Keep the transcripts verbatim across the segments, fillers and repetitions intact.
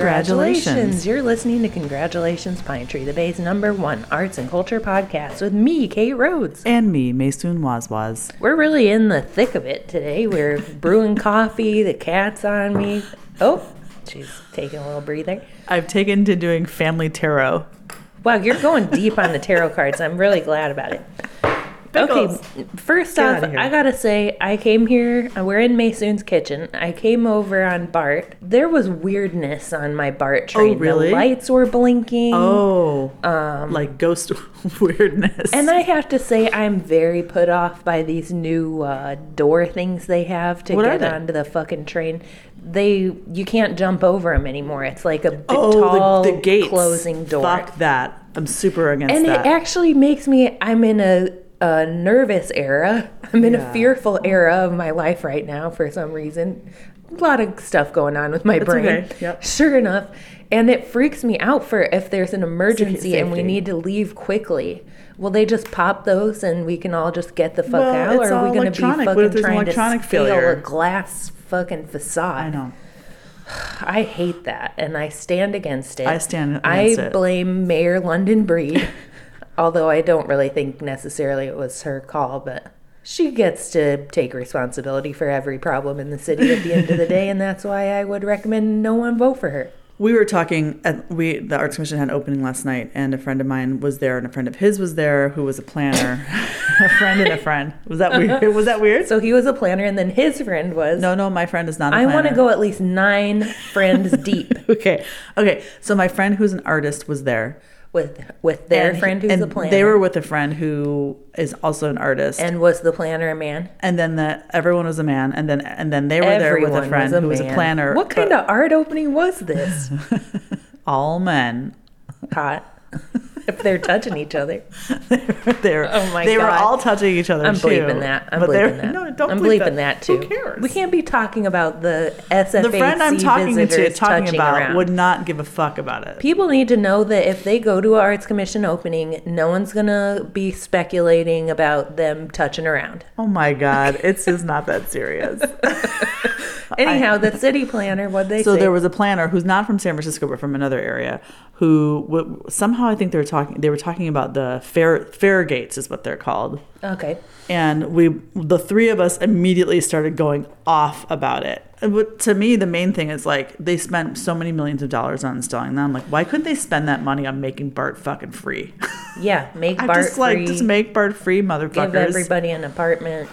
Congratulations. You're listening to Congratulations Pine Tree, the Bay's number one arts and culture podcast with me, Kate Rhodes. And me, Maysoon Wazwaz. We're really in the thick of it today. We're brewing coffee. The cat's on me. Oh, she's taking a little breather. I've taken to doing family tarot. Wow, you're going deep on the tarot cards. I'm really glad about it. Pickles. Okay, first Get off, outta here. I gotta say, I came here, we're in Maysoon's kitchen. I came over on Bart. There was weirdness on my Bart train. Oh, really? The lights were blinking. Oh, um, like ghost weirdness. And I have to say, I'm very put off by these new uh, door things they have to What are get they? onto the fucking train. They, you can't jump over them anymore. It's like a big, oh, tall the, the gates. closing door. Fuck that. I'm super against And that. it actually makes me, I'm in a, a nervous era. I'm in Yeah. a fearful era of my life right now for some reason. A lot of stuff going on with my That's brain. okay. Yep. Sure enough. And it freaks me out for if there's an emergency and we Safety. need to leave quickly. Will they just pop those and we can all just get the fuck Well, out? it's Or are we all going to be electronic. What fucking if there's an trying to electronic scale failure? a glass fucking facade? I know. I hate that, and I stand against it. I stand I against it. blame Mayor London Breed, although I don't really think necessarily it was her call, but she gets to take responsibility for every problem in the city at the end of the day, and that's why I would recommend no one vote for her. We were talking at we the Arts Commission had an opening last night, and a friend of mine was there, and a friend of his was there, who was a planner. A friend and a friend. Was that weird? Was that weird? So he was a planner, and then his friend was. No, no, my friend is not a I planner. want to go at least nine friends deep Okay, okay. So my friend, who's an artist, was there. with with their And- friend who's and a planner. They were with a friend who is also an artist. And was the planner a man? And then the everyone was a man, and then and then they were there with Everyone a friend was a who was a man. planner. What kind of art opening was this? all men? Hot. If they're touching each other. they were, Oh my they were God. all touching each other. I'm too. bleeping that. I'm But they bleeping were- that. No, don't I'm bleep bleeping that, too. Who cares? We can't be talking about the S F A C The friend I'm talking to, visitors talking touching about, around. would not give a fuck about it. People need to know that if they go to an Arts Commission opening, no one's going to be speculating about them touching around. Oh my God, it's just not that serious. Anyhow, the city planner, what'd they So say? there was a planner who's not from San Francisco but from another area, who w- somehow I think they were talking. They were talking about the fair fair gates is what they're called, Okay. and we the three of us immediately started going off about it. And what- to me, the main thing is like they spent so many millions of dollars on installing them. Like, why couldn't they spend that money on making BART fucking free? Yeah, make I BART just like free. just make BART free, motherfuckers. Give everybody an apartment.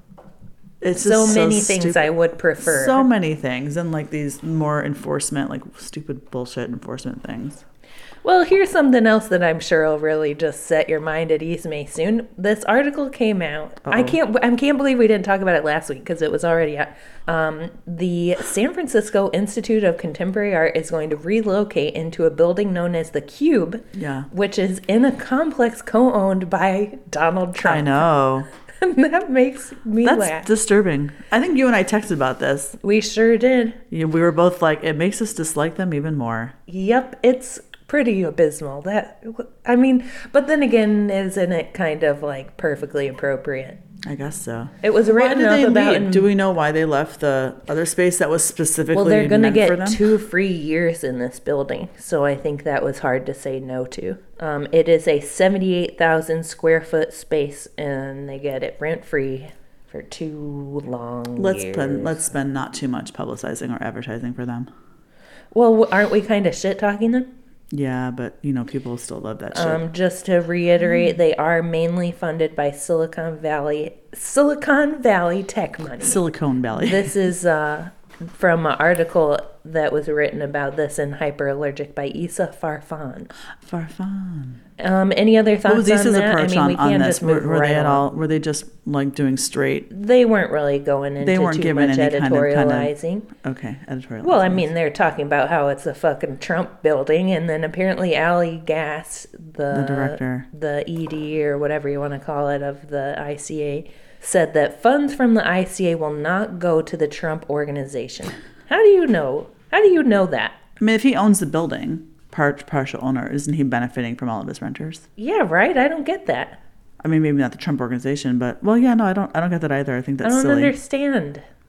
It's So just many things stupid. I would prefer. So many things, and like these more enforcement, like stupid bullshit enforcement things. Well, here's something else that I'm sure will really just set your mind at ease, Maysoon. This article came out. I Uh-oh. can't. I can't believe we didn't talk about it last week because it was already out. Um, the San Francisco Institute of Contemporary Art is going to relocate into a building known as the Cube, Yeah. which is in a complex co-owned by Donald Trump. I know. And that makes me That's laugh. disturbing. I think you and I texted about this. We sure did. You- We were both like, it makes us dislike them even more. Yep, it's pretty abysmal. That I mean, but then again, isn't it kind of like perfectly appropriate? I guess so. It was Why written did up they about. leave? in- Do we know why they left the other space that was specifically well, they're going to meant for get them? two free years in this building, so I think that was hard to say no to. Um, it is a seventy-eight thousand square foot space, and they get it rent free for two long Let's years. spend let's spend not too much publicizing or advertising for them. Well, aren't we kind of shit talking them? Yeah, but you know, people still love that shit. Um, just to reiterate, they are mainly funded by Silicon Valley, Silicon Valley tech money. Silicon Valley. This is uh, from an article that was written about this in Hyperallergic by Issa Farfan. Farfan. Um, any other thoughts What was Issa's on that? approach I mean, on, we on can't this? just Were, move were right they at along. all? Were they just like doing straight? They weren't really going into They weren't too given much any kind of- kind of- editorializing. Okay, editorial. Well, I mean, they're talking about how it's a fucking Trump building, and then apparently Ali Gass, the, The director. the E D or whatever you want to call it of the I C A, said that funds from the I C A will not go to the Trump organization. How do you know? How do you know that? I mean, if he owns the building, part partial owner, isn't he benefiting from all of his renters? Yeah, right. I don't get that. I mean, maybe not the Trump organization, but well, yeah, no, I don't. I don't get that either. I think that's I don't silly. understand.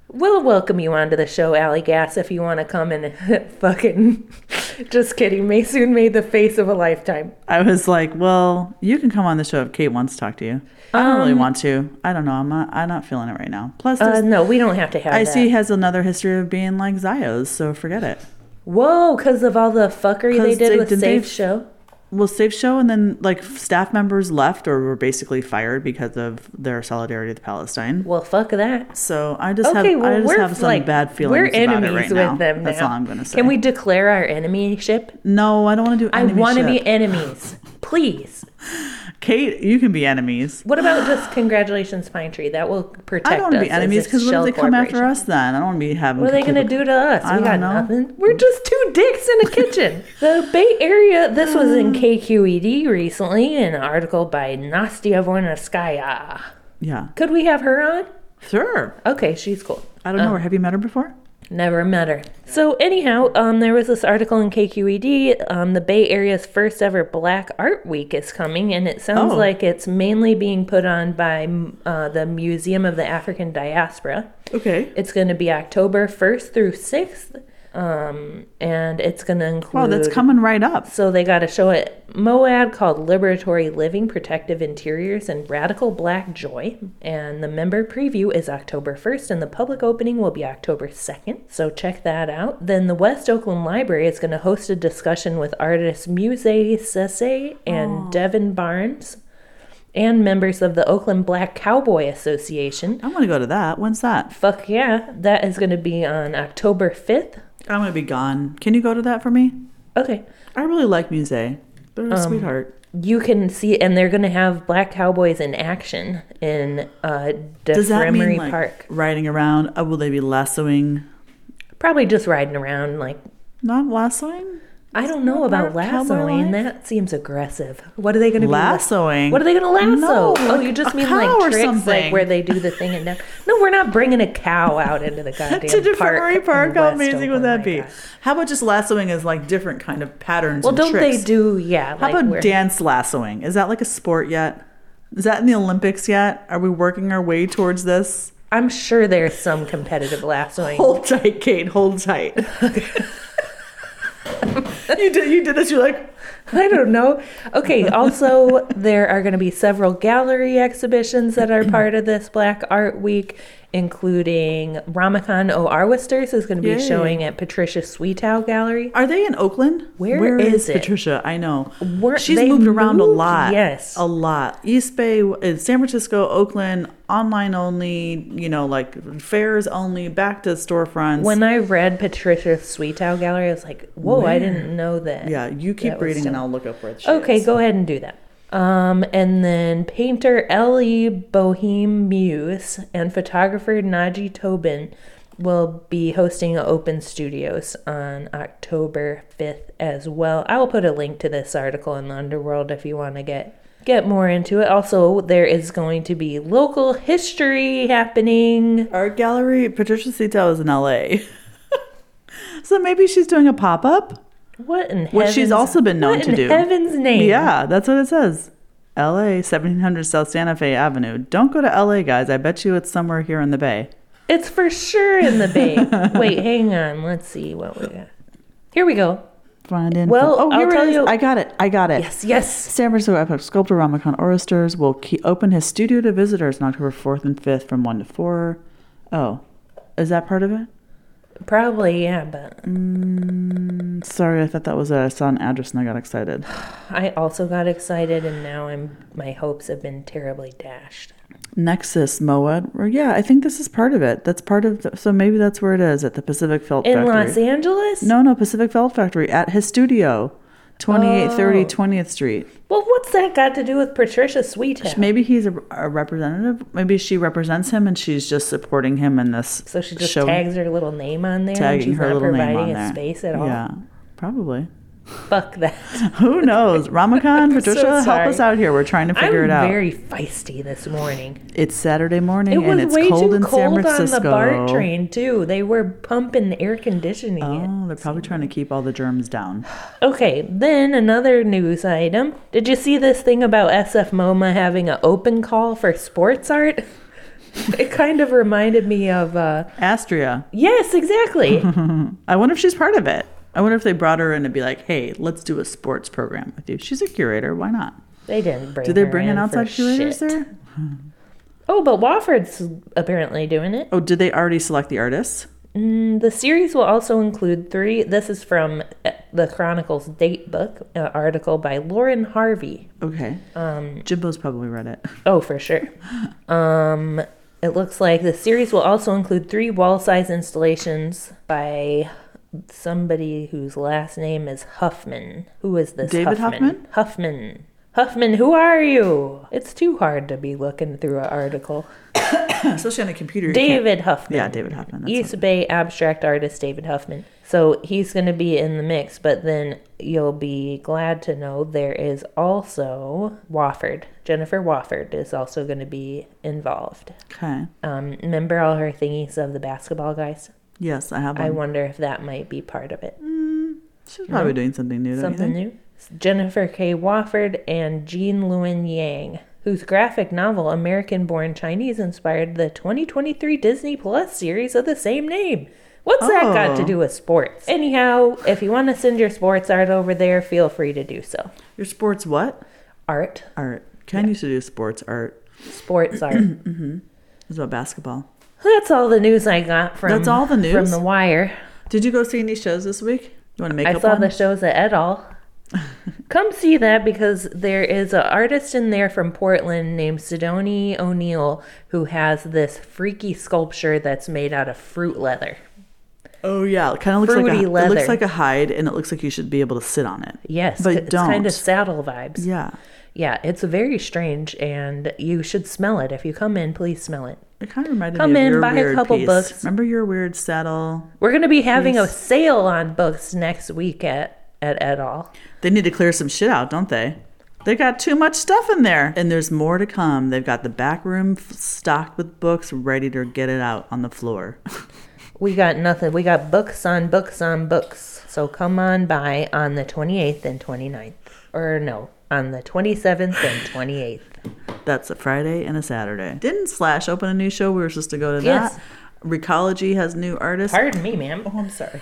We'll welcome you onto the show, Allie Gass, if you want to come and fucking... Just kidding. Maysoon made the face of a lifetime. I was like, well, you can come on the show if Kate wants to talk to you. I don't um, really want to. I don't know. I'm not I'm not feeling it right now. Plus, uh, no, we don't have to have I that. see he has another history of being like Zios, so forget it. Whoa, because of all the fuckery they did they, with Safe they, Show? Well, Safe Show, and then like staff members left or were basically fired because of their solidarity with Palestine. Well, fuck that. So I just okay, have well, I just have some like, bad feelings we're about enemies it right with now. them That's now. all I'm going to say. Can we declare our enemyship? No, I don't want to do enemyship. I want to be enemies. Please. Kate, you can be enemies. What about just congratulations, Pine Tree? That will protect us. I don't want to be enemies because what if they come after us then? I don't want to be having. What are they going to do to us? I we don't got know. nothing. We're just two dicks in a kitchen. The Bay Area. This was in K Q E D recently, an article by Nastya Vornskaya. Yeah. Could we have her on? Sure. Okay, she's cool. I don't know um, her. Have you met her before? Never met her. So anyhow, um, there was this article in K Q E D. Um, the Bay Area's first ever Black Art Week is coming, and it sounds oh. like it's mainly being put on by uh, the Museum of the African Diaspora. Okay. It's going to be October first through sixth, um, and it's going to include... Wow, that's coming right up. So they got a show at MOAD called Liberatory Living, Protective Interiors, and Radical Black Joy. And the member preview is October first, and the public opening will be October second. So check that out. Then the West Oakland Library is going to host a discussion with artists Muse Sese and Aww. Devin Barnes, and members of the Oakland Black Cowboy Association. I'm going to go to that. When's that? Fuck yeah. That is going to be on October fifth. I'm going to be gone. Can you go to that for me? Okay. I really like Muse. They're a Um, sweetheart. You can see, and they're going to have black cowboys in action in uh, Does that mean, DeFremery like, Park. riding around? Uh, will they be lassoing? Probably just riding around, like... Not lassoing? I don't know about part of cowboy lassoing. life? That seems aggressive. What are they going to be Lassoing? What are they going to lasso? No, oh, like you just a mean cow like or tricks, something. like where they do the thing and down. No, we're not bringing a cow out into the goddamn to park. DeFremery Park? in How West amazing would Oakland. that My be? God. How about just lassoing as like different kind of patterns Well, and don't tricks? they do, yeah. How like about where- dance lassoing? Is that like a sport yet? Is that in the Olympics yet? Are we working our way towards this? I'm sure there's some competitive lassoing. Hold tight, Kate. Hold tight. you did. You did this. You're like, I don't know. Okay, also, there are going to be several gallery exhibitions that are part of this Black Art Week, including Ramakan O. Arwisters is going to be Yay. showing at Patricia Sweetow Gallery. are they in Oakland? Where Where is is, it? Patricia? I know. Where- She's they moved around a moved? lot. Yes. a lot. East Bay, uh, San Francisco, Oakland, online only. You know, like fairs only. Back to storefronts. When I read Patricia Sweetow Gallery, I was like, whoa, I Where? didn't know that. yeah, you keep that was reading, so- and I'll look up where she Okay, is. go ahead and do that. Um, and then painter Ellie Boheme Muse and photographer Naji Tobin will be hosting Open Studios on October fifth as well. I will put a link to this article in the Underworld if you want to get get more into it. Also, there is going to be local history happening. Art gallery. Patricia Sweetow is in L A. So maybe she's doing a pop up. What in What she's heaven's- also been known what to in do. heaven's name? Yeah, that's what it says. L A, seventeen hundred South Santa Fe Avenue. Don't go to L A, guys. I bet you it's somewhere here in the Bay. It's for sure in the Bay. Wait, hang on. Let's see what we got. Here we go. Find info. Well, oh, here I'll it tell is. you- I got it. I got it. Yes, yes. San Francisco epic sculptor Ramakan Oristers will keep open his studio to visitors on October fourth and fifth from one to four. Oh, is that part of it? Probably, yeah, but Mm, sorry, I thought that was a, I saw an address and I got excited. I also got excited, and now I'm my hopes have been terribly dashed. Nexus MOAD. Or yeah, I think this is part of it. That's part of the, so maybe that's where it is at the Pacific Felt In Factory. Los Angeles? No, no, Pacific Felt Factory at his studio, twenty-eight thirty Oh. twentieth Street. Well, what's that got to do with Patricia Sweetow? Maybe he's a, a representative. Maybe she represents him and she's just supporting him in this So she just show. tags her little name on there, and tagging she's her not little name providing on a there. space at all. Yeah, probably. Fuck that. Who knows? Ramakan, Patricia, so help sorry. us out here. We're trying to figure I'm it out. very feisty this morning. It's Saturday morning It was and it's way cold too in cold San Francisco. on the BART train too. They were pumping air conditioning it. Oh, they're probably trying to keep all the germs down. Okay, then another news item. Did you see this thing about S F MoMA having an open call for sports art? It kind of reminded me of... Uh, Astria. yes, exactly. I wonder if she's part of it. I wonder if they brought her in to be like, hey, let's do a sports program with you. She's a curator. Why not? They didn't bring Did they her bring in in outside for curators shit. there? Oh, but Wofford's apparently doing it. Oh, did they already select the artists? Mm, the series will also include three. This is from uh, the Chronicles date book, uh, article by Lauren Harvey. Okay. Um, Jimbo's probably read it. Oh, for sure. um, it looks like the series will also include three wall-size installations by somebody whose last name is Huffman. Who is this? David Huffman? Huffman. Huffman, who are you? It's too hard to be looking through an article. Especially on a computer. David Huffman. Yeah, David Huffman. That's East it. Bay abstract artist David Huffman. So he's going to be in the mix, but then you'll be glad to know there is also Wofford. Jennifer Wofford is also going to be involved. Okay. Um, remember all her thingies of the basketball guys? Yes, I have one. I wonder if that might be part of it. Mm, she's probably No? doing something new. Don't Something you think? new? Jennifer K. Wofford and Jean Luen Yang, whose graphic novel American-Born Chinese inspired the twenty twenty-three Disney Plus series of the same name. What's that got to Oh. do with sports? Anyhow, if you want to send your sports art over there, feel free to do so. Your sports what? Art. Art. Ken used to do sports art. Sports art. It's about basketball. That's all the news I got from, That's all the news? from The Wire. Did you go see any shows this week? You want to make I up saw one? the shows at Et al. Come see that because there is an artist in there from Portland named Sidonie O'Neill who has this freaky sculpture that's made out of fruit leather. Oh yeah, it kind of looks like Fruity a, it leather. looks like a hide, and it looks like you should be able to sit on it. Yes, But it's kind don't. of saddle vibes. Yeah, Yeah, it's very strange, and you should smell it. If you come in, please smell it. it kind of reminded Come me of in, your buy a weird couple piece. books. Remember your weird saddle? We're going to be having a Please. sale on books next week at, at Et al. They need to clear some shit out, don't they? They got too much stuff in there, and there's more to come. They've got the back room f- stocked with books, ready to get it out on the floor. We got nothing. We got books on books on books. So come on by on the twenty-eighth and twenty-ninth. Or no, on the twenty-seventh and twenty-eighth. That's a Friday and a Saturday. Didn't Slash open a new show? We were supposed to go to Yes. that. Recology has new artists. Pardon me, ma'am. Oh, I'm sorry.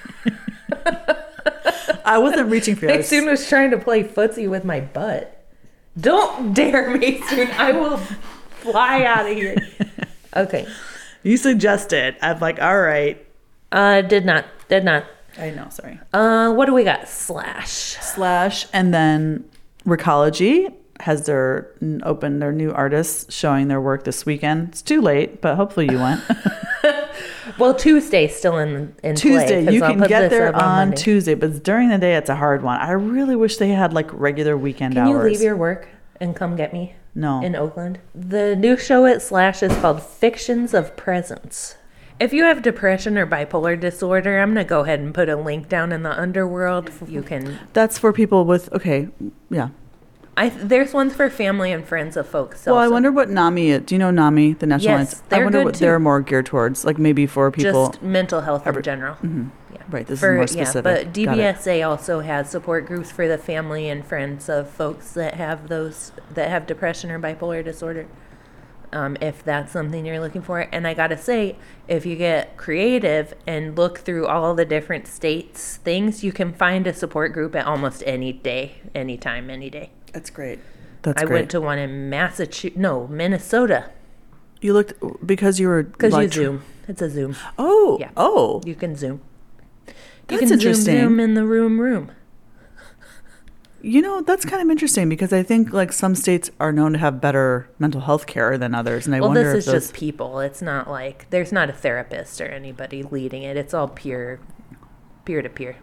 I wasn't reaching for you. I was- Mason was trying to play footsie with my butt. Don't dare, Mason. I will fly out of here. Okay. You suggested. I'm like, all right. Uh, did not. Did not. I know, sorry. Uh, what do we got? Slash. Slash, and then Recology has their opened their new artists showing their work this weekend. It's too late, but hopefully you went. Well, Tuesday's still in in Tuesday, play, 'cause you I'll can put get this there up on Monday. Tuesday, but during the day it's a hard one. I really wish they had like regular weekend Can you hours. leave your work and come get me? No. In Oakland. The new show at Slash is called Fictions of Presence. If you have depression or bipolar disorder, I'm going to go ahead and put a link down in the underworld. You can. That's for people with okay, yeah. I There's ones for family and friends of folks. Well, I also. wonder what NAMI is. Do you know NAMI, the National Yes, Alliance? I they're wonder good what too. they're more geared towards, like maybe for people. Just mental health Every- in general. Yeah. Right, this For- is more specific. Yeah, but D Got B it. S A also has support groups for the family and friends of folks that have those that have depression or bipolar disorder. Um, if that's something you're looking for, and I gotta say, if you get creative and look through all the different states things, you can find a support group at almost any day, anytime, any day. That's great. That's I great. went to one in Massachusetts, no, Minnesota, You looked because you were because like, you Zoom. It's a Zoom. Oh, Yeah. oh, You can Zoom. You That's can interesting. Zoom, Zoom in the room, room. you know that's kind of interesting because I think like some states are known to have better mental health care than others, and I Well, wonder this if is those. just people. It's not like there's not a therapist or anybody leading it. It's all peer, peer to peer.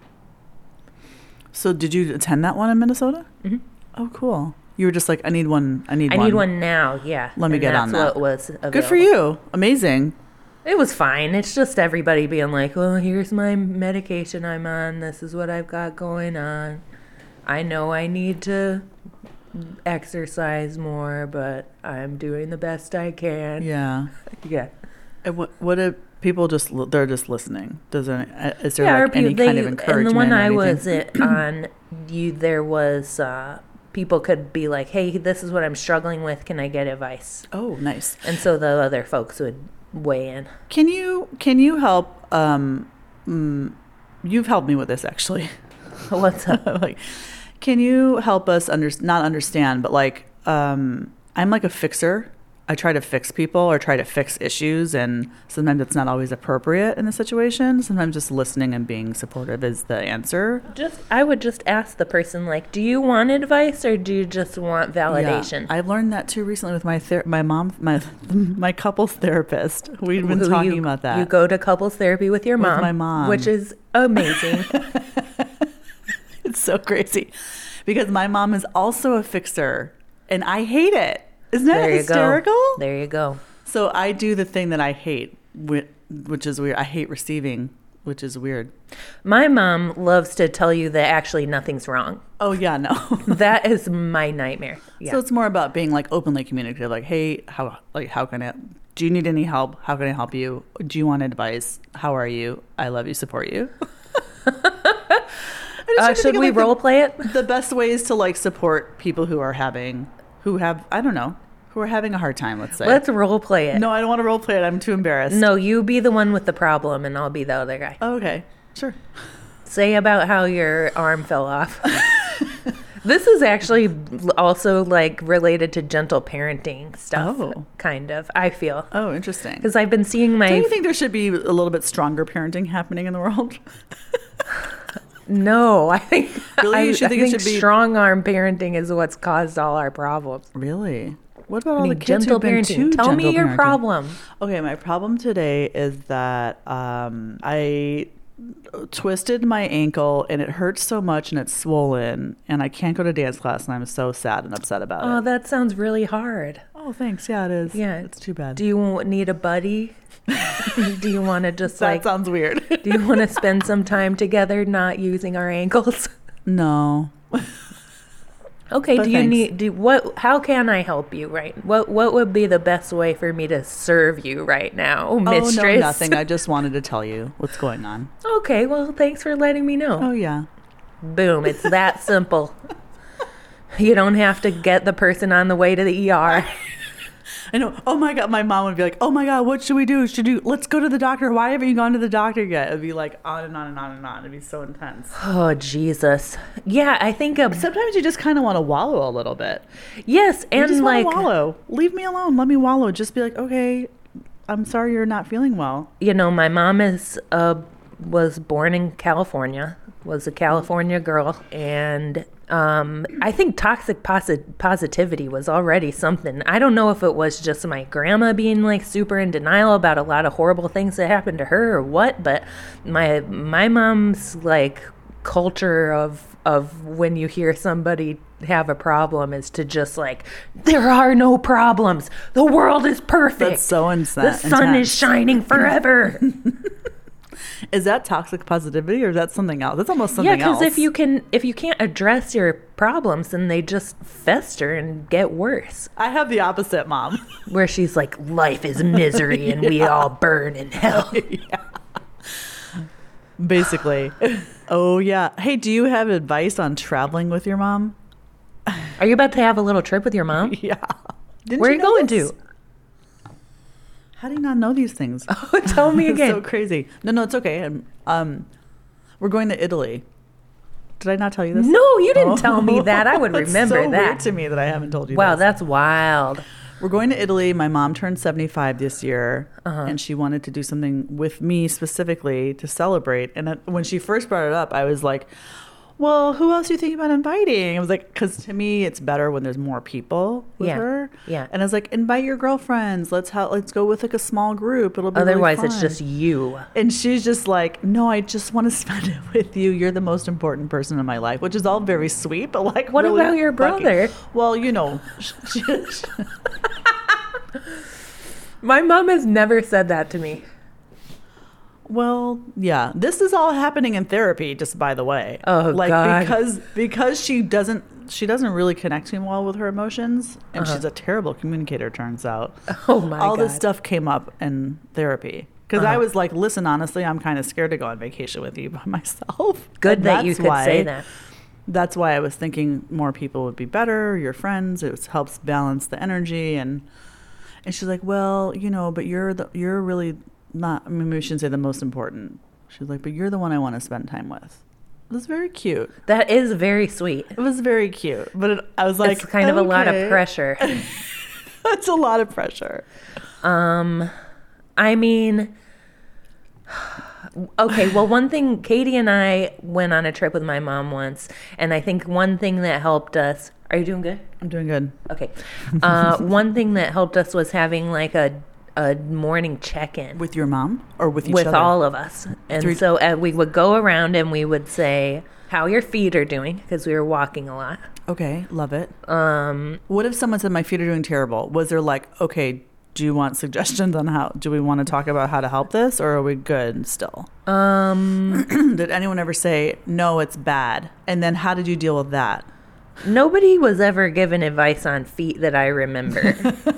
So, did you attend that one in Minnesota? Mm-hmm. Oh, cool. You were just like, I need one. I need I one. need one now. Yeah. Let me And get that's on that. What was available. Good for you. Amazing. It was fine. It's just everybody being like, "Well, here's my medication I'm on. This is what I've got going on. I know I need to exercise more, but I'm doing the best I can." Yeah. Yeah. And what? What do people just? li- They're just listening. Does there? uh, Is there Yeah, like or any pe- kind they- of encouragement? And the one or I anything? was it on, you there was uh, people could be like, hey, this is what I'm struggling with. Can I get advice? Oh, nice. And so the other folks would weigh in. Can you can you help? Um, mm, you've helped me with this actually. What's up? Like, can you help us under not understand, but like, um, I'm like a fixer. I try to fix people or try to fix issues, and sometimes it's not always appropriate in the situation. Sometimes just listening and being supportive is the answer. Just, I would just ask the person, like, do you want advice or do you just want validation? Yeah, I've learned that too recently with my ther- my mom, my my couples therapist. We've been Who talking you, about that. You go to couples therapy with your mom, With my mom. which is amazing. It's so crazy because my mom is also a fixer, and I hate it. Isn't that there you hysterical? Go. There you go. So I do the thing that I hate, whi- which is weird. I hate receiving, which is weird. My mom loves to tell you that actually nothing's wrong. Oh, yeah, no. That is my nightmare. Yeah. So it's more about being like openly communicative, like, hey, how like how can I, do you need any help? How can I help you? Do you want advice? How are you? I love you, support you. Uh, should we like role the, play it? The best ways to like support people who are having, who have, I don't know, who are having a hard time, let's say. Let's role play it. No, I don't want to role play it. I'm too embarrassed. No, you be the one with the problem and I'll be the other guy. Oh, okay. Sure. Say about how your arm fell off. This is actually also like related to gentle parenting stuff. Oh. Kind of, I feel. Oh, interesting. Because I've been seeing my... Don't you think there should be a little bit stronger parenting happening in the world? No, I think, Really? I, You should I think it think should be- strong arm parenting is what's caused all our problems. Really? What about I all mean, the kids gentle who've been parenting. too Tell me gentle your parenting? problem. Okay, my problem today is that um, I twisted my ankle and it hurts so much and it's swollen and I can't go to dance class and I'm so sad and upset about Oh, it. that sounds really hard. Oh, thanks. Yeah, it is. Yeah. It's too bad. Do you need a buddy? Do you want to just that like... sounds weird. Do you want to spend some time together not using our ankles? No. Okay, But do you thanks. need do what how can I help you, right? What what would be the best way for me to serve you right now, mistress? Oh, no, nothing. I just wanted to tell you what's going on. Okay, well, thanks for letting me know. Oh, yeah. Boom, it's that simple. You don't have to get the person on the way to the E R. I know. Oh my God. My mom would be like, oh my God, what should we do? Should you, let's go to the doctor. Why haven't you gone to the doctor yet? It'd be like on and on and on and on. It'd be so intense. Oh, Jesus. Yeah, I think a, Sometimes you just kind of want to wallow a little bit. yes, You and just like want to wallow. Leave me alone. Let me wallow. Just be like, okay, I'm sorry you're not feeling well. you know, my mom is uh was born in California, was a California girl, and um, I think toxic posi- positivity was already something. I don't know if it was just my grandma being like super in denial about a lot of horrible things that happened to her or what, but my my mom's like culture of of when you hear somebody have a problem is to just like, there are no problems. The world is perfect. That's so insa- The sun intense. is shining forever. Is that toxic positivity or is that something else? That's almost Yeah, something because else. if you can, if you can't address your problems, then they just fester and get worse. I have the opposite, Mom. Where she's like, life is misery and we all burn in hell. Basically. Oh, yeah. Hey, do you have advice on traveling with your mom? Are you about to have a little trip with your mom? Yeah. Didn't Where are you know going this? to? How do you not know these things? Tell me It's again. so crazy. No, no, it's okay. Um, um, we're going to Italy. Did I not tell you this? No, you didn't tell me that. I would It's remember so that. weird to me that I haven't told you Wow, this. that's wild. We're going to Italy. My mom turned seventy-five this year, Uh-huh. and she wanted to do something with me specifically to celebrate. And it- when she first brought it up, I was like, well, who else do you think about inviting? I was like, because to me, it's better when there's more people with Yeah, her. yeah. And I was like, invite your girlfriends. Let's ha- let's go with like a small group. It'll be Otherwise, really it's fun. just you. And she's just like, no, I just want to spend it with you. You're the most important person in my life, which is all very sweet, but like, What really about your fucking- brother? Well, you know, she, My mom has never said that to me. well, yeah, this is all happening in therapy, just by the way. Oh, like, God. because because she doesn't she doesn't really connect too well with her emotions, and Uh-huh. she's a terrible communicator. Turns out, Oh my all God. this stuff came up in therapy. Because Uh-huh. I was like, listen, honestly, I'm kind of scared to go on vacation with you by myself. Good And that you that's could say why- that. that's why I was thinking more people would be better, your friends. It was, helps balance the energy. And and she's like, well, you know, but you're the you're really not, I mean, maybe we shouldn't say the most important. She's like, but you're the one I want to spend time with. It was very cute. That is very sweet. It was very cute. But it, I was like, it's kind of okay. a lot of pressure. It's a lot of pressure. Um, I mean, okay, well, one thing, Katie and I went on a trip with my mom once, and I think one thing that helped us, are you doing good? I'm doing good. Okay. Uh, one thing that helped us was having like a a morning check-in. With your mom or with each with other? With all of us. And Three- so uh, we would go around and we would say how your feet are doing, because we were walking a lot. Okay, love it. Um, what if someone said my feet are doing terrible? Was there like, okay, do you want suggestions on how, do we want to talk about how to help this, or are we good still? Um, did anyone ever say, no, it's bad? And then how did you deal with that? Nobody was ever given advice on feet that I remember.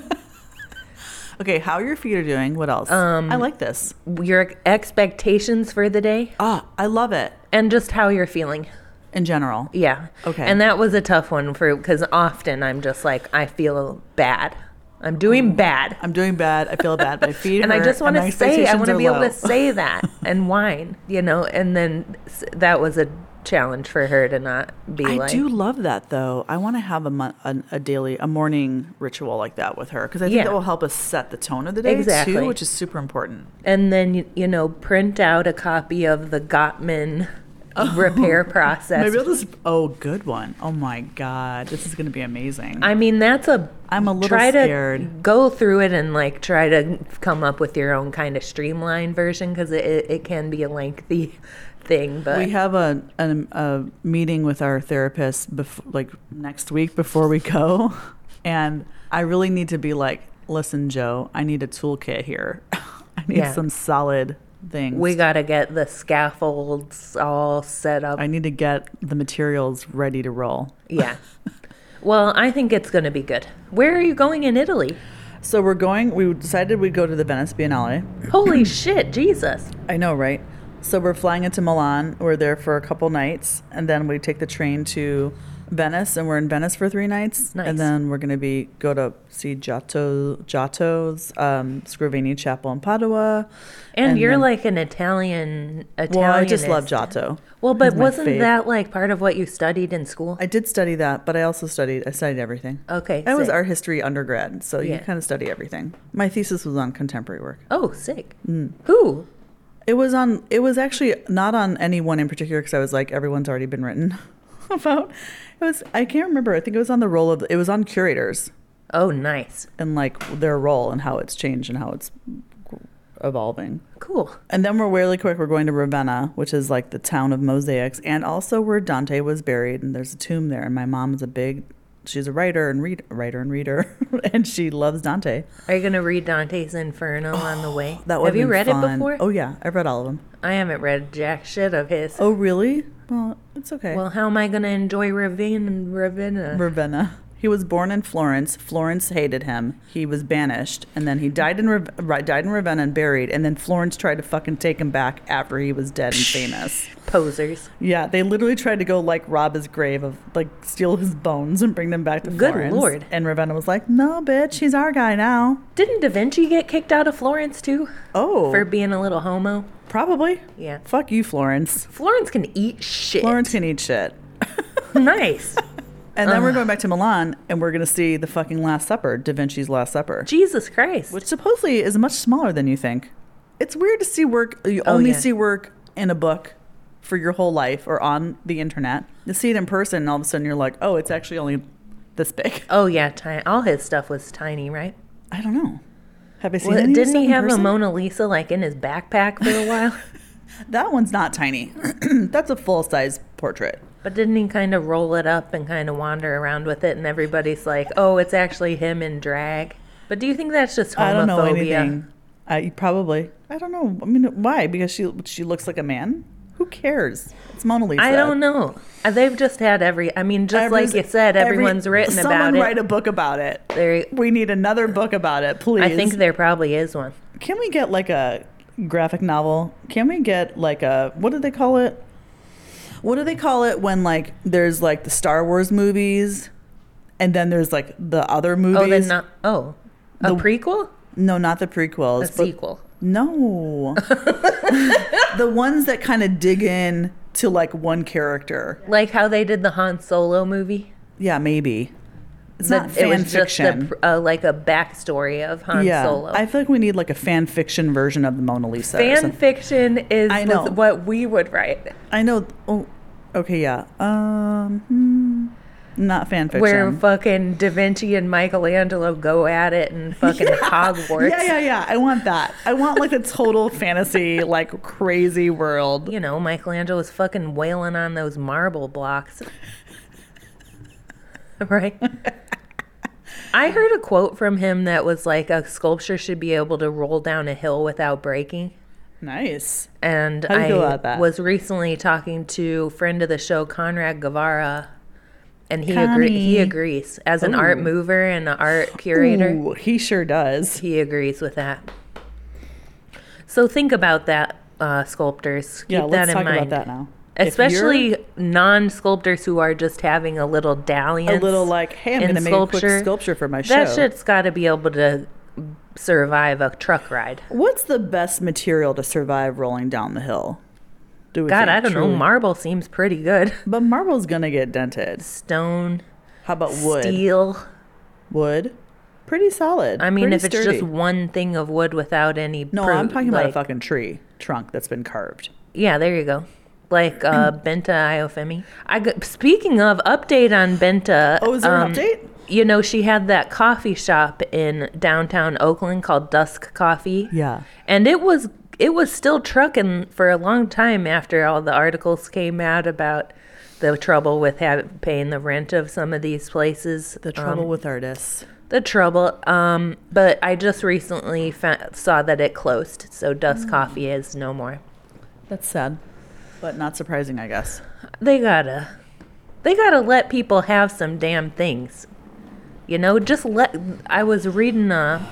Okay, how your feet are doing. What else? Um, I like this. Your expectations for the day. Ah, I love it. And just how you're feeling. In general. Yeah. Okay. And that was a tough one for, because often I'm just like, I feel bad. I'm doing bad. I'm doing bad. I feel bad. My feet and hurt. I just want and to say, I want to be low. able to say that and whine, you know, and then that was a challenge for her to not be I like. I do love that, though. I want to have a, mo- a, a daily, a morning ritual like that with her, because I think yeah. that will help us set the tone of the day, exactly. too, which is super important. And then, you, you know, print out a copy of the Gottman oh, repair process. Maybe I'll just, oh, good one. Oh, my God. This is going to be amazing. I mean, that's a, I'm a little try scared. To go through it and, like, try to come up with your own kind of streamlined version, because it, it, it can be a lengthy thing. But we have a, a, a meeting with our therapist bef- like next week before we go, and I really need to be like, listen, Joe, I need a toolkit here. I need yeah. some solid things. We got to get the scaffolds all set up. I need to get the materials ready to roll. Yeah. Well, I think it's going to be good. Where are you going in Italy? So we're going, we decided we'd go to the Venice Biennale. Holy shit, Jesus. I know, right? So we're flying into Milan. We're there for a couple nights, and then we take the train to Venice, and we're in Venice for three nights. Nice. And then we're going to be go to see Giotto, Giotto's um, Scrovegni Chapel in Padua. And, and you're then, like an Italian Italianist. Well, I just love Giotto. Well, but He's my wasn't fave. that like part of what you studied in school? I did study that, but I also studied, I studied everything. Okay, I was sick. art history undergrad, so Yeah. you kind of study everything. My thesis was on contemporary work. Oh, sick. Mm. Who? It was on, it was actually not on any one in particular, because I was like, everyone's already been written about. It was, I can't remember. I think it was on the role of, it was on curators. Oh, nice. And like their role and how it's changed and how it's evolving. Cool. And then we're really quick, we're going to Ravenna, which is like the town of mosaics, and also where Dante was buried, and there's a tomb there. And my mom is a big, she's a writer and read writer and reader, and she loves Dante. Are you gonna read Dante's Inferno oh, on the way? That would have you read fun. it before? Oh yeah, I've read all of them. I haven't read jack shit of his. Oh really? Well, it's okay. Well, how am I gonna enjoy Ravenna? Ravenna. Ravenna. He was born in Florence. Florence hated him. He was banished, and then he died in Rav- died in Ravenna and buried. And then Florence tried to fucking take him back after he was dead and famous. Posers. Yeah, they literally tried to go like rob his grave, of like steal his bones and bring them back to Good Florence. Lord. And Ravenna was like, "No, bitch, he's our guy now." Didn't Da Vinci get kicked out of Florence too? Oh, for being a little homo. Probably. Yeah. Fuck you, Florence. Florence can eat shit. Florence can eat shit. Nice. And then uh. we're going back to Milan, and we're going to see the fucking Last Supper, Da Vinci's Last Supper. Jesus Christ. Which supposedly is much smaller than you think. It's weird to see work, you oh, only yeah. see work in a book for your whole life or on the internet. To see it in person, and all of a sudden you're like, oh, it's actually only this big. Oh, yeah. Tiny. All his stuff was tiny, right? I don't know. Have I seen well, any Didn't of he in have person? a Mona Lisa like in his backpack for a while? That one's not tiny. That's a full-size portrait. But didn't he kind of roll it up and kind of wander around with it, and everybody's like, oh, it's actually him in drag? But do you think that's just homophobia? I don't know anything. I probably. I don't know. I mean, why? Because she she looks like a man? Who cares? It's Mona Lisa. I don't know. Uh, They've just had every... I mean, just Every, like you said, everyone's every, written about it. Someone write a book about it. There, we need another book about it, please. I think there probably is one. Can we get like a graphic novel? Can we get like a... What do they call it? What do they call it when like there's like the Star Wars movies, and then there's like the other movies? Oh, then not. Oh, a The- prequel? No, not the prequels. A but- sequel. No. The ones that kind of dig in to like one character. Like how they did the Han Solo movie? Yeah, maybe. It's That not fan it was fiction. just a, uh, like a backstory of Han yeah, Solo. I feel like we need like a fan fiction version of the Mona Lisa. or Fan something. fiction is I know. was what we would write. I know. Oh, okay, yeah. Um, hmm, not fan fiction. Where fucking Da Vinci and Michelangelo go at it and fucking Hogwarts. Yeah, yeah, yeah. I want that. I want like a total fantasy, like crazy world. You know, Michelangelo was fucking wailing on those marble blocks. Right? I heard a quote from him that was like a sculpture should be able to roll down a hill without breaking. Nice. And How do you I feel about that? was recently talking to friend of the show, Conrad Guevara, and he Connie. agree he agrees. As an Ooh. art mover and an art curator, Ooh, he sure does. he agrees with that. So think about that, uh, sculptors. Keep Yeah, that let's in talk mind. about that now. If you're Especially non-sculptors who are just having a little dalliance. a little like, hey, I'm in going to make a quick sculpture. sculpture for my show. That shit's got to be able to survive a truck ride. What's the best material to survive rolling down the hill? Do we God, think, I don't know. truly? Marble seems pretty good. But marble's gonna get dented. Stone, How about wood? steel. Wood, pretty solid. I mean, pretty if it's sturdy. just one thing of wood without any. No, pro- I'm talking about a like- fucking tree trunk that's been carved. Yeah, there you go. Like uh, Benta Iofemi. I g- speaking of update on Benta. Oh, is there um, an update? You know, she had that coffee shop in downtown Oakland called Dusk Coffee. Yeah. And it was it was still trucking for a long time after all the articles came out about the trouble with have, paying the rent of some of these places. The trouble Um, with artists. the trouble. Um, but I just recently fa- saw that it closed, so Dusk Coffee is no more. That's sad, but not surprising, I guess. They gotta, they gotta let people have some damn things. You know, just let. I was reading uh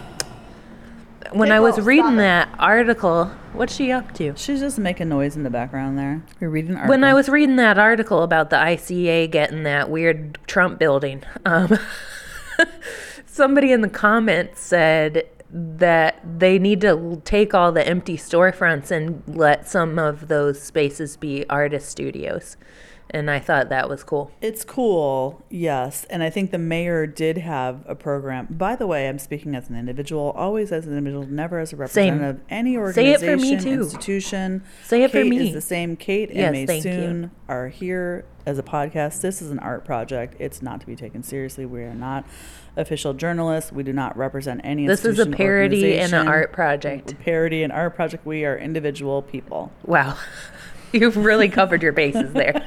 when Hey, I was Paul, reading stop it. that article. What's she up to? She's just making noise in the background there. You're reading an article. When I was reading that article about the I C A getting that weird Trump building, um, somebody in the comments said that they need to take all the empty storefronts and let some of those spaces be artist studios. And I thought that was cool. It's cool, yes. And I think the mayor did have a program. By the way, I'm speaking as an individual, always as an individual, never as a representative of any Say organization, it for me, too. institution. Say it for Kate me. is the same. Kate Yes, and thank you. Maysoon are here as a podcast. This is an art project. It's not to be taken seriously. We are not official journalists. We do not represent any This is a institution, parody and an organization. art project. Parody and art project. We are individual people. Wow. You've really covered your bases there.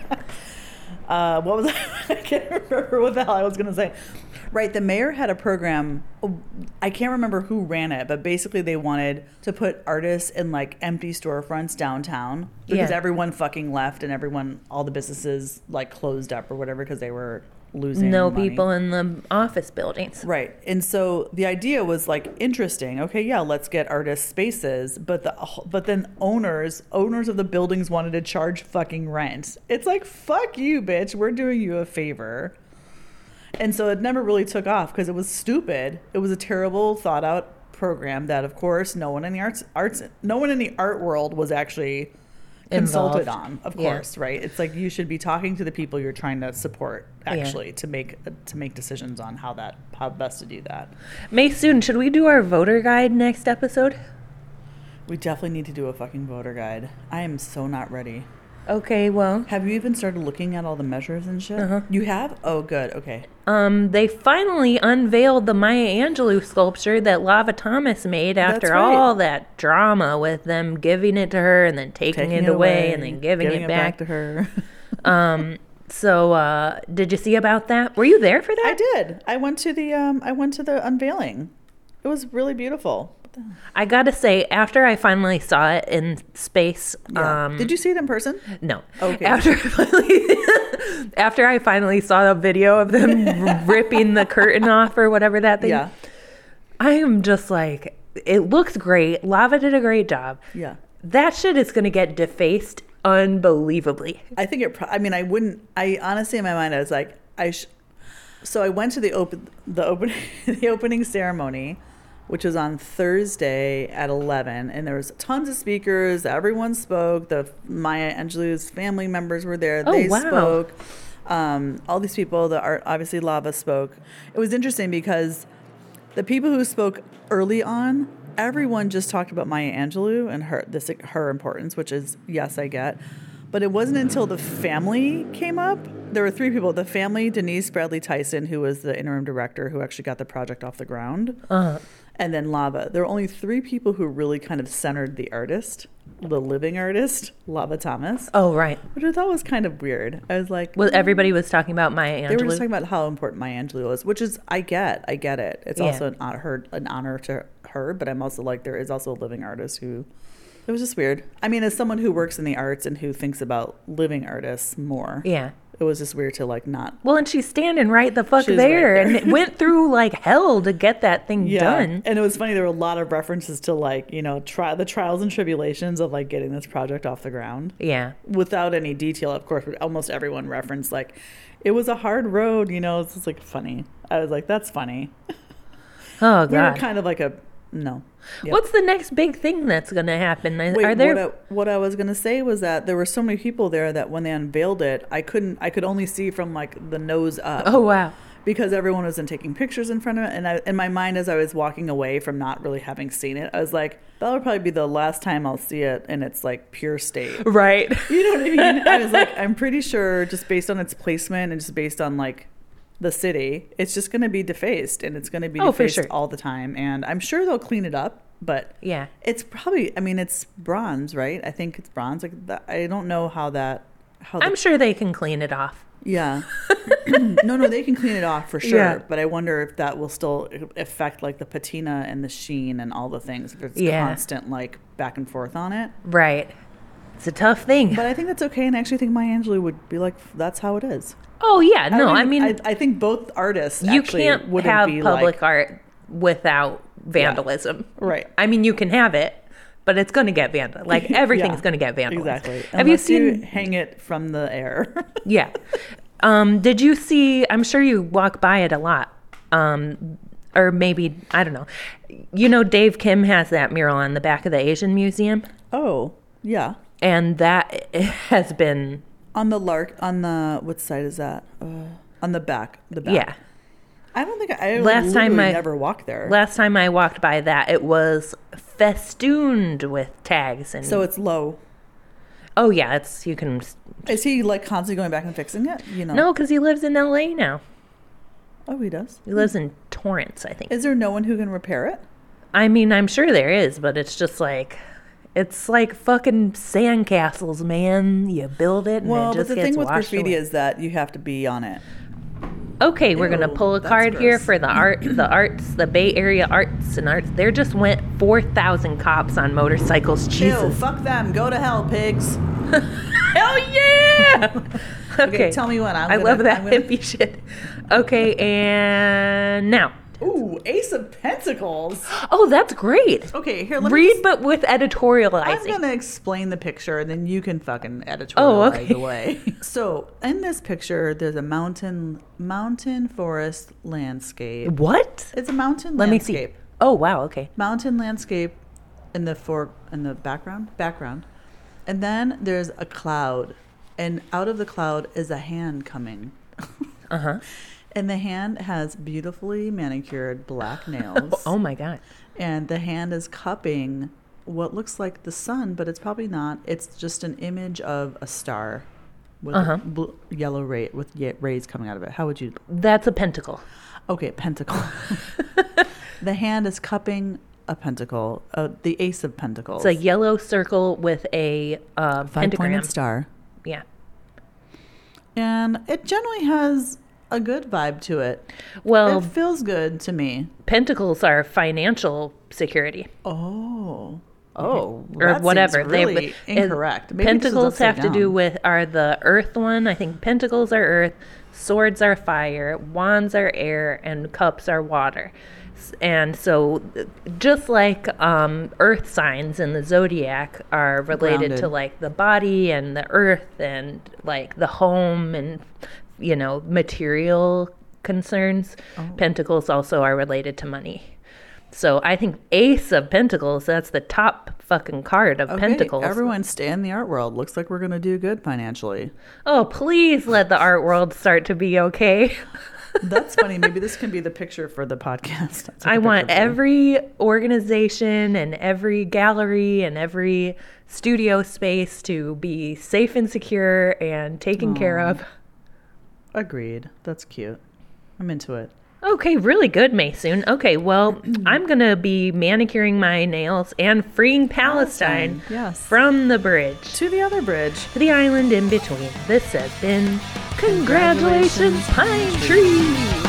Uh, what was I? I can't remember what the hell I was going to say. Right, the mayor had a program. I can't remember who ran it, but basically they wanted to put artists in like empty storefronts downtown because Yeah. everyone fucking left and everyone, all the businesses like closed up or whatever because they were losing No money. people in the office buildings. Right. And so the idea was like interesting. Okay, yeah, let's get artist spaces, but the but then owners owners of the buildings wanted to charge fucking rent. It's like, fuck you, bitch. We're doing you a favor. And so it never really took off because it was stupid. It was a terrible thought out program that of course no one in the arts arts no one in the art world was actually consulted Involved. on, of Yeah. course, right? It's like you should be talking to the people you're trying to support actually to make to make decisions on how that how best to do that. Maysoon, should we do our voter guide next episode? We definitely need to do a fucking voter guide. I am so not ready. Okay, well, Have you even started looking at all the measures and shit? Uh-huh. You have? Oh, good. Okay. um, they finally unveiled the Maya Angelou sculpture that Lava Thomas made after That's right. all that drama with them giving it to her and then taking, Taking it, away, and then giving, it, back. to her. um, so uh, did you see about that? Were you there for that? I did. I went to the um. I went to the unveiling. It was really beautiful. I gotta say, after I finally saw it in space, Yeah. um, Did you see it in person? No. Okay. After I finally, after I finally saw a video of them ripping the curtain off or whatever that thing. Yeah. I am just like, it looks great. Lava did a great job. Yeah. That shit is gonna get defaced unbelievably. I think it. Pro- I mean, I wouldn't. I honestly, in my mind, I was like, I. Sh- so I went to the open, the open, the opening ceremony, which was on Thursday at eleven, and there was tons of speakers. Everyone spoke. The Maya Angelou's family members were there. Oh, they wow. spoke. Um, all these people. The art, obviously, Lava spoke. It was interesting because the people who spoke early on, everyone just talked about Maya Angelou and her this her importance, which is yes, I get. But it wasn't until the family came up. There were three people. The family, Denise Bradley Tyson, who was the interim director who actually got the project off the ground. Uh-huh. And then Lava. There were only three people who really kind of centered the artist, the living artist, Lava Thomas. Oh, right. Which I thought was kind of weird. I was like... Well, everybody was talking about Maya Angelou. They were just talking about how important Maya Angelou was, which is, I get, I get it. It's Yeah. also an honor, her, an honor to her, but I'm also like, there is also a living artist who... It was just weird. I mean, as someone who works in the arts and who thinks about living artists more, Yeah. it was just weird to like not... Well, and she's standing right the fuck She's there, right there. and it went through like hell to get that thing done. And it was funny, there were a lot of references to like, you know, try the trials and tribulations of like getting this project off the ground. Yeah. Without any detail, of course, but almost everyone referenced like, it was a hard road, you know, it's just like funny. I was like, that's funny. Oh, We were God. kind of like a, no. Yep. What's the next big thing that's going to happen? Is- Wait, Are there... what, I, what I was gonna say was that there were so many people there that when they unveiled it, I couldn't, I could only see from like the nose up. Oh, wow. Because everyone wasn't taking pictures in front of it, and I, in my mind, as I was walking away from not really having seen it, I was like, that would probably be the last time I'll see it in its like pure state. Right. You know what I mean? I was like, I'm pretty sure just based on its placement and just based on like the city, it's just going to be defaced, and it's going to be Oh, for defaced sure. all the time. And I'm sure they'll clean it up, but Yeah. it's probably, I mean, it's bronze, right? I think it's bronze. Like that, I don't know how that, how the, I'm sure they can clean it off. yeah. no, no, they can clean it off for sure. Yeah. But I wonder if that will still affect like the patina and the sheen and all the things. If it's Yeah. constant like back and forth on it. Right. It's a tough thing. But I think that's okay. And I actually think Maya Angelou would be like, that's how it is. Oh, yeah. No, don't I even- mean, I, I think both artists you actually can't wouldn't have be public like, art without vandalism. right. I mean, you can have it, but it's going to get vandalized. Like, everything's Yeah, going to get vandalized. Exactly. Have you Unless seen... hang it from the air? Yeah. Um, did you see, I'm sure you walk by it a lot. Um, or maybe, I don't know. You know, Dave Kim has that mural on the back of the Asian Museum. Oh, yeah. And that has been, On the lark, on the, what side is that? Uh, on the back. The back. yeah. I don't think I, I Last time literally I- never walked there. Last time I walked by that, it was festooned with tags. And So it's low. oh, yeah, it's, you can, Is he like constantly going back and fixing it? You know? no, because he lives in L A now. Oh, he does. He lives in Torrance, I think. Is there no one who can repair it? I mean, I'm sure there is, but it's just like, it's like fucking sandcastles, man. You build it and Well, it but just the gets thing with washed graffiti away. is that you have to be on it. Okay, we're gonna Ew, pull a that's card here gross. for the art, the arts, the Bay Area arts and arts. There just went four thousand cops on motorcycles. Ew, Jesus. fuck them. Go to hell, pigs. Hell yeah! Okay, tell me when. I'm I gonna- love that I'm gonna- hippie shit. Okay, and now. Ooh, Ace of Pentacles. Oh, that's great. Okay, here, let me Read, just- but with editorializing. I'm going to explain the picture, and then you can fucking editorialize Oh, okay. away. So, in this picture, there's a mountain, mountain forest landscape. What? It's a mountain Let landscape. me see. Oh, wow. Okay. Mountain landscape in the for in the background, background, and then there's a cloud, and out of the cloud is a hand coming. Uh huh. And the hand has beautifully manicured black nails. Oh my god. And the hand is cupping what looks like the sun, but it's probably not. It's just an image of a star with Uh-huh. bl- yellow ray with ye- rays coming out of it. How would you? That's a pentacle. Okay, pentacle. The hand is cupping a pentacle, uh, the ace of pentacles. It's a yellow circle with a uh, pentagram. five-pointed star. Yeah. And it generally has a good vibe to it. Well, It feels good to me. pentacles are financial security. Oh. Oh. Or that whatever. seems really They- incorrect. and Maybe this is pentacles upside have to do down. with are the earth one. I think pentacles are earth, swords are fire, wands are air, and cups are water. And so just like um, earth signs in the zodiac are related Grounded. to like the body and the earth and like the home and, you know, material concerns, Oh. pentacles also are related to money. So I think Ace of Pentacles, that's the top fucking card of Okay, Pentacles. everyone stay in the art world. Looks like we're going to do good financially. Oh, please let the art world start to be okay. That's funny. Maybe this can be the picture for the podcast. I'll take I a want picture for you. every organization and every gallery and every studio space to be safe and secure and taken care Aw. of. Agreed. That's cute. I'm into it. Okay, really good, Maysoon. Okay, well, I'm going to be manicuring my nails and freeing Palestine, Palestine, yes. from the bridge To the other bridge. to the island in between. This has been Congratulations, Pine Tree!